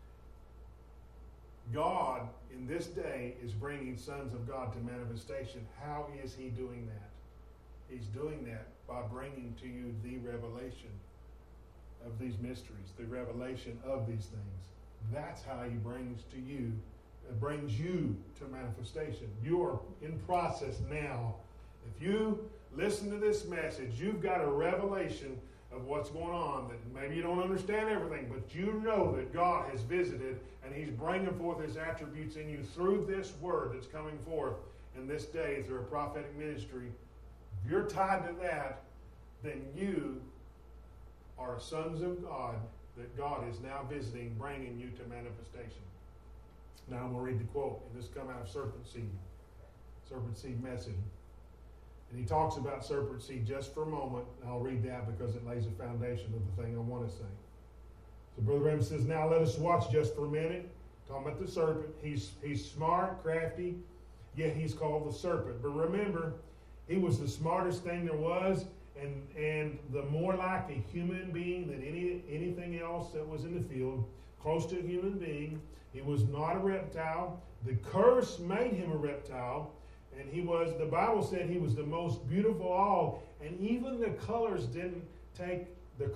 God in this day is bringing sons of God to manifestation. How is he doing that? He's doing that by bringing to you the revelation of these mysteries, the revelation of these things. That's how he brings you to manifestation. You are in process now. If you listen to this message, you've got a revelation of what's going on, that maybe you don't understand everything, but you know that God has visited and he's bringing forth his attributes in you through this word that's coming forth in this day through a prophetic ministry. If you're tied to that, then you are sons of God that God is now visiting, bringing you to manifestation. Now I'm going to read the quote, and this come out of Serpent Seed Message. And he talks about serpent seed just for a moment, and I'll read that because it lays the foundation of the thing I want to say. So Brother Branham says, now let us watch just for a minute. Talking about the serpent. He's smart, crafty, yet he's called the serpent. But remember, he was the smartest thing there was, and the more like a human being than anything else that was in the field. close to a human being. He was not a reptile. The curse made him a reptile. And the Bible said he was the most beautiful of all. And even the curse didn't take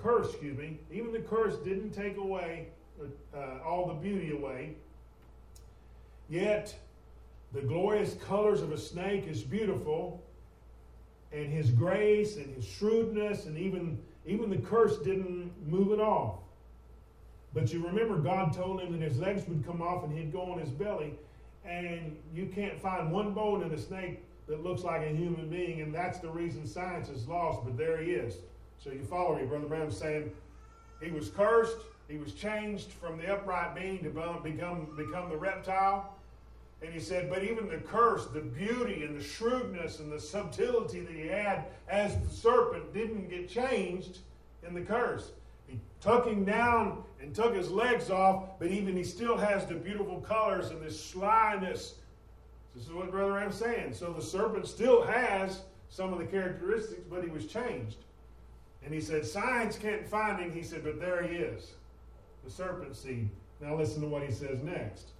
away all the beauty away. Yet, the glorious colors of a snake is beautiful. And his grace and his shrewdness and even the curse didn't move it off. But you remember God told him that his legs would come off and he'd go on his belly. And you can't find one bone in a snake that looks like a human being, and that's the reason science is lost, but there he is. So you follow me, Brother Branham saying he was cursed, he was changed from the upright being to become the reptile. And he said, but even the curse, the beauty and the shrewdness and the subtlety that he had as the serpent didn't get changed in the curse. He took him down and took his legs off, but even he still has the beautiful colors and this slyness. This is what Brother Ram's saying. So the serpent still has some of the characteristics, but he was changed. And he said, science can't find him. He said, but there he is, the serpent seed. Now listen to what he says next.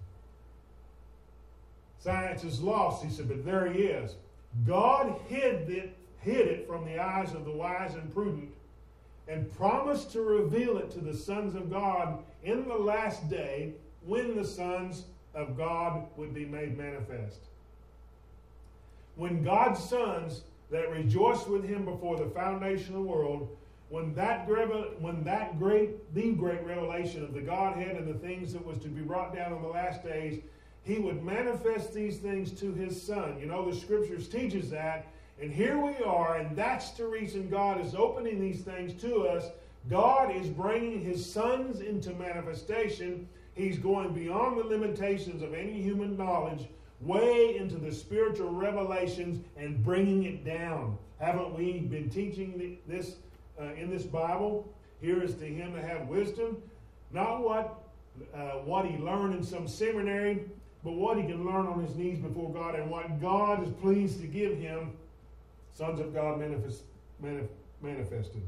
Science is lost, he said, but there he is. God hid it from the eyes of the wise and prudent, and promised to reveal it to the sons of God in the last day, when the sons of God would be made manifest. When God's sons that rejoiced with him before the foundation of the world, when the great revelation of the Godhead and the things that was to be brought down in the last days, he would manifest these things to his Son. You know, the Scriptures teaches that. And here we are, and that's the reason God is opening these things to us. God is bringing his sons into manifestation. He's going beyond the limitations of any human knowledge, way into the spiritual revelations and bringing it down. Haven't we been teaching this in this Bible? Here is to him to have wisdom, not what he learned in some seminary, but what he can learn on his knees before God, and what God is pleased to give him. Sons of God manifested.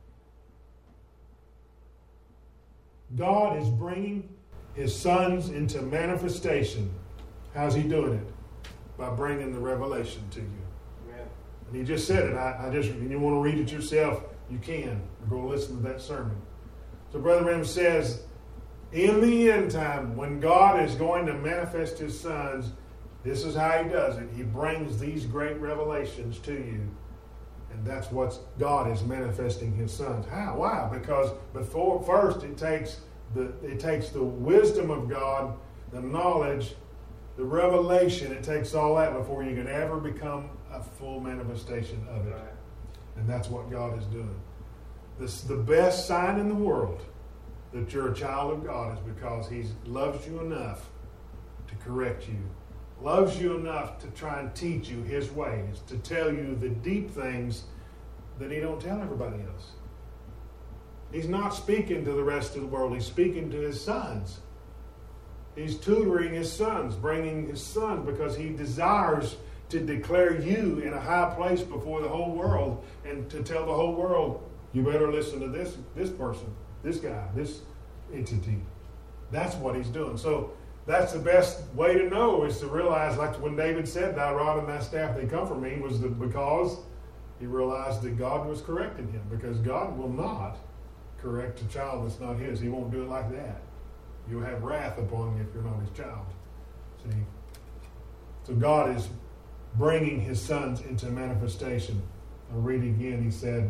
God is bringing his sons into manifestation. How's he doing it? By bringing the revelation to you. Yeah. And he just said it. If you want to read it yourself, you can. Go listen to that sermon. So Brother Branham says, in the end time, when God is going to manifest his sons, this is how he does it. He brings these great revelations to you. And that's what God is manifesting his sons. How? Why? Because first it takes the wisdom of God, the knowledge, the revelation. It takes all that before you can ever become a full manifestation of it. Right. And that's what God is doing. The best sign in the world that you're a child of God is because he loves you enough to correct you. Loves you enough to try and teach you his ways, to tell you the deep things that he don't tell everybody else. He's not speaking to the rest of the world. He's speaking to his sons. He's tutoring his sons, bringing his sons, because he desires to declare you in a high place before the whole world, and to tell the whole world, you better listen to this person, this guy, this entity. That's what he's doing. So that's the best way to know, is to realize, like when David said, thy rod and thy staff, they comfort me, was because he realized that God was correcting him. Because God will not correct a child that's not his. He won't do it like that. You'll have wrath upon you if you're not his child. See? So God is bringing his sons into manifestation. I'll read it again. He said,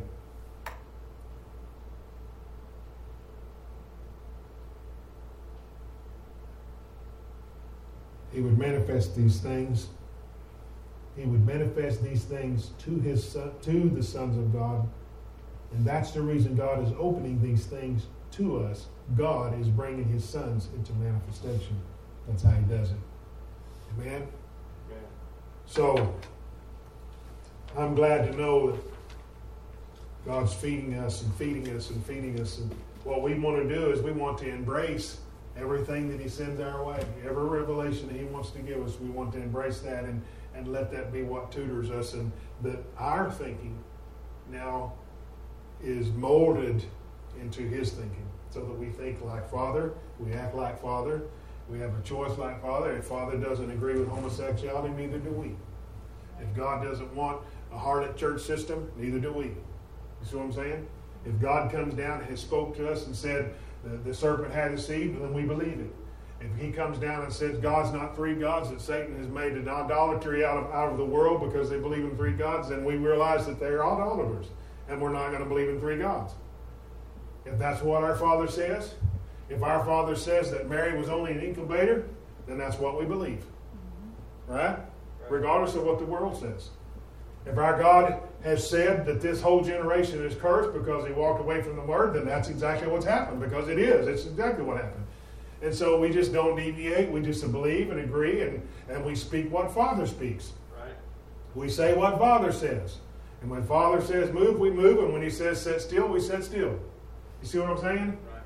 he would manifest these things. He would manifest these things to his son, to the sons of God. And that's the reason God is opening these things to us. God is bringing his sons into manifestation. That's how he does it. Amen? Amen. So, I'm glad to know that God's feeding us and feeding us and feeding us. And what we want to do is we want to embrace everything that he sends our way. Every revelation that he wants to give us, we want to embrace that and let that be what tutors us. And that our thinking now is molded into his thinking. so that we think like Father, we act like Father, we have a choice like Father. If Father doesn't agree with homosexuality, neither do we. If God doesn't want a harlot church system, neither do we. You see what I'm saying? If God comes down and has spoke to us and said the serpent had deceived, then we believe it. If he comes down and says God's not three gods, that Satan has made an idolatry out of the world because they believe in three gods, then we realize that they're idolaters, and we're not going to believe in three gods. If that's what our Father says, if our Father says that Mary was only an incubator, then that's what we believe. Right? Regardless of what the world says. If our God has said that this whole generation is cursed because he walked away from the Word, then that's exactly what's happened, because it is. It's exactly what happened. And so we just don't deviate. We just believe and agree, and we speak what Father speaks. Right. We say what Father says. And when Father says move, we move. And when he says sit still, we sit still. You see what I'm saying? Right.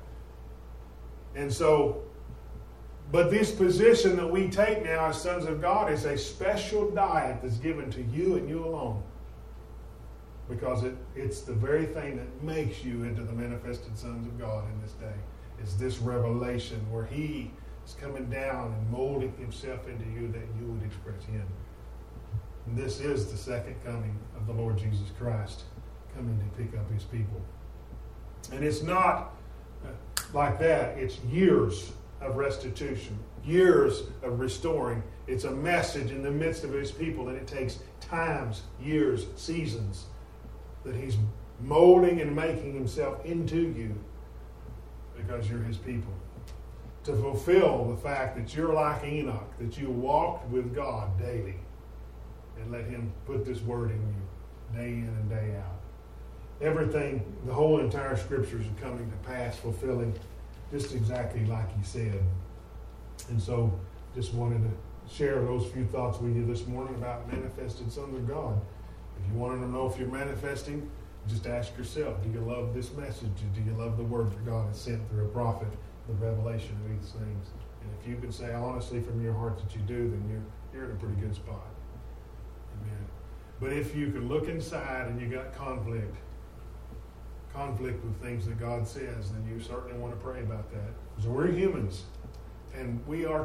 And so, but this position that we take now as sons of God is a special diet that's given to you and you alone. Because it's the very thing that makes you into the manifested sons of God in this day. Is this revelation where he is coming down and molding himself into you that you would express him. And this is the second coming of the Lord Jesus Christ, coming to pick up his people. And it's not like that. It's years of restitution, years of restoring. It's a message in the midst of his people, and it takes times, years, seasons that he's molding and making himself into you, because you're his people. To fulfill the fact that you're like Enoch, that you walked with God daily, and let him put this word in you day in and day out. Everything, the whole entire scriptures are coming to pass, fulfilling just exactly like he said. And so just wanted to share those few thoughts with you this morning about manifested sons of God. If you wanted to know if you're manifesting, just ask yourself, do you love this message? Do you love the word that God has sent through a prophet, the revelation of these things? And if you can say honestly from your heart that you do, then you're in a pretty good spot. Amen. But if you can look inside and you got conflict with things that God says, then you certainly want to pray about that. Because we're humans, and we are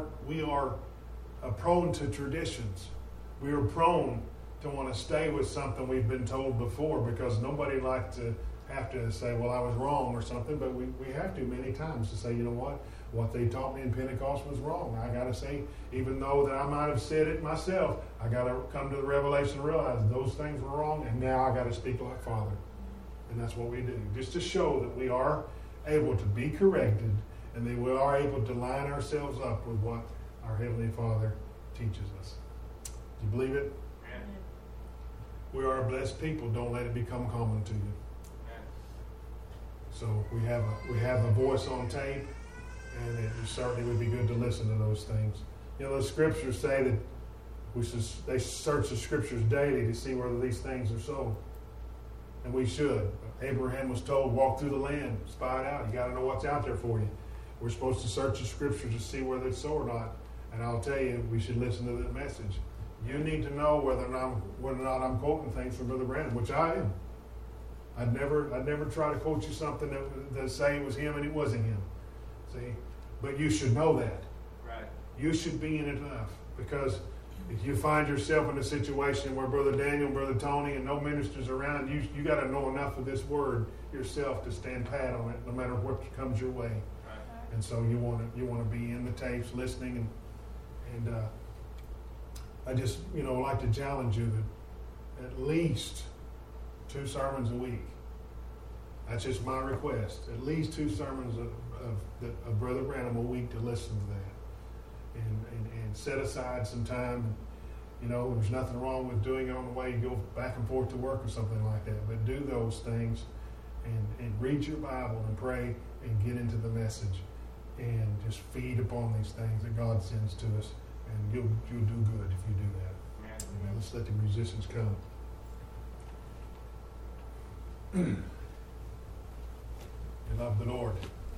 prone to traditions. We are prone to want to stay with something we've been told before, because nobody likes to have to say, well, I was wrong or something, but we have to many times to say, you know what they taught me in Pentecost was wrong. I got to say, even though that I might have said it myself, I got to come to the revelation and realize those things were wrong, and now I got to speak like Father. And that's what we do, just to show that we are able to be corrected, and that we are able to line ourselves up with what our Heavenly Father teaches us. Do you believe it? We are a blessed people. Don't let it become common to you. So we have a voice on tape, and it certainly would be good to listen to those things. You know, the scriptures say that they search the scriptures daily to see whether these things are so. And we should. Abraham was told, walk through the land, spy it out. You got to know what's out there for you. We're supposed to search the scriptures to see whether it's so or not. And I'll tell you, we should listen to that message. You need to know whether or not I'm quoting things from Brother Brandon, which I am. I'd never try to quote you something that say it was him and it wasn't him. See? But you should know that. Right. You should be in it enough. Because if you find yourself in a situation where Brother Daniel and Brother Tony and no ministers around, you got to know enough of this word yourself to stand pat on it, no matter what comes your way. Right. And so you want to be in the tapes, listening, and I just like to challenge you that at least 2 sermons a week. That's just my request. At least 2 sermons of Brother Branham a week to listen to that, and set aside some time. There's nothing wrong with doing it on the way you go back and forth to work or something like that. But do those things, and read your Bible and pray and get into the message, and just feed upon these things that God sends to us. And you'll do good if you do that. Amen. Let's let the musicians come. You love the Lord.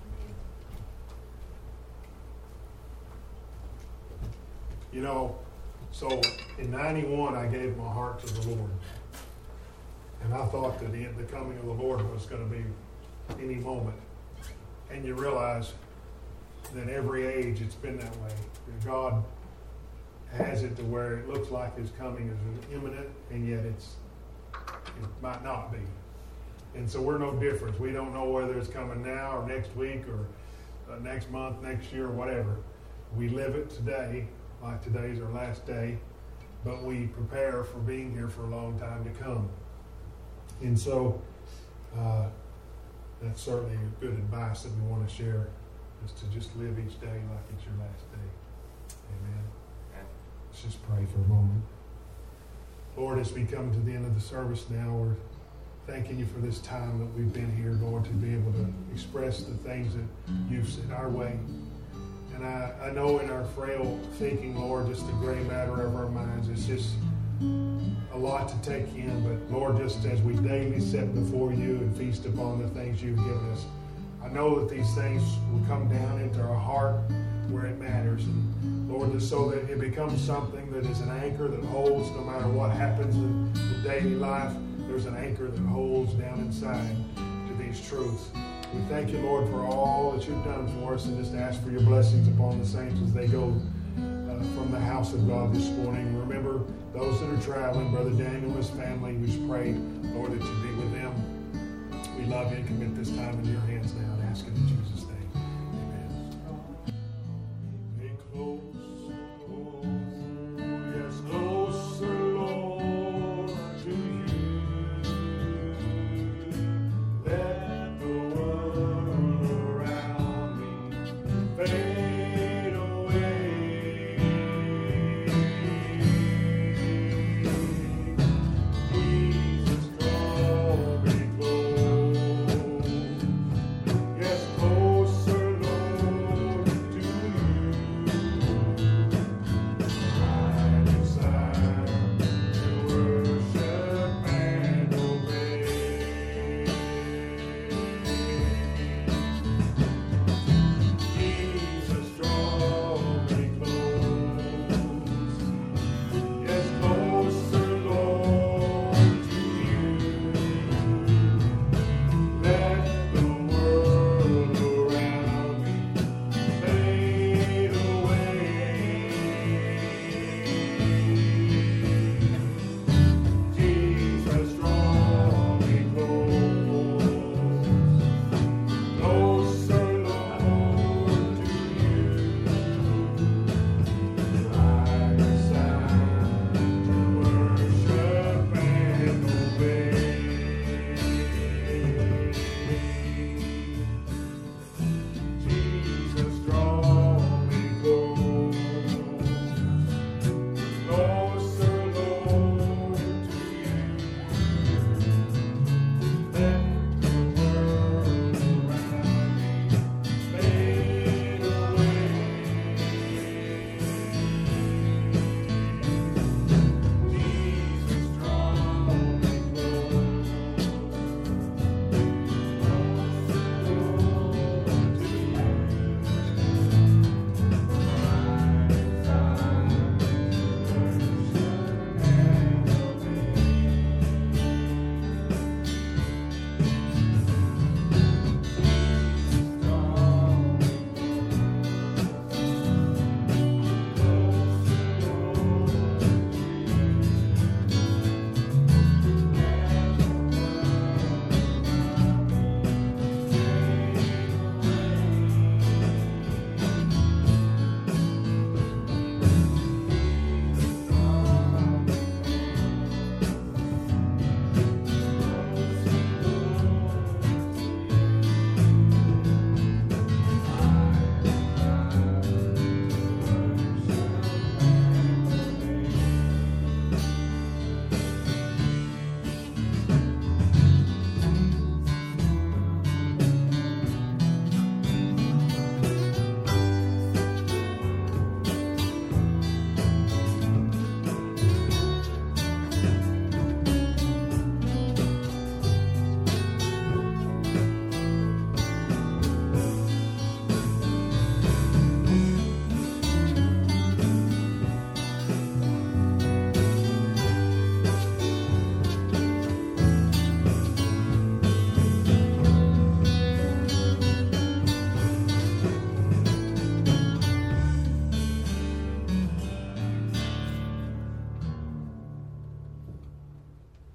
So in 91, I gave my heart to the Lord. And I thought that the coming of the Lord was going to be any moment. and you realize that every age it's been that way. That God has it to where it looks like His coming is imminent, and yet it might not be. And so we're no different. We don't know whether it's coming now or next week or next month, next year, or whatever. We live it today, like today's our last day, but we prepare for being here for a long time to come. And so that's certainly a good advice that we want to share, is to just live each day like it's your last day. Amen. Let's just pray for a moment. Lord, as we come to the end of the service now, we're thanking you for this time that we've been here, Lord, to be able to express the things that you've said our way. And I know in our frail thinking, Lord, just the gray matter of our minds, it's just a lot to take in. But Lord, just as we daily sit before you and feast upon the things you've given us, I know that these things will come down into our heart where it matters. And Lord, just so that it becomes something that is an anchor that holds no matter what happens in the daily life. There's an anchor that holds down inside to these truths. We thank you, Lord, for all that you've done for us, and just ask for your blessings upon the saints as they go from the house of God this morning. Remember those that are traveling, Brother Daniel and his family. We just pray, Lord, that you be with them. We love you and commit this time in your hands now and ask it in Jesus' name.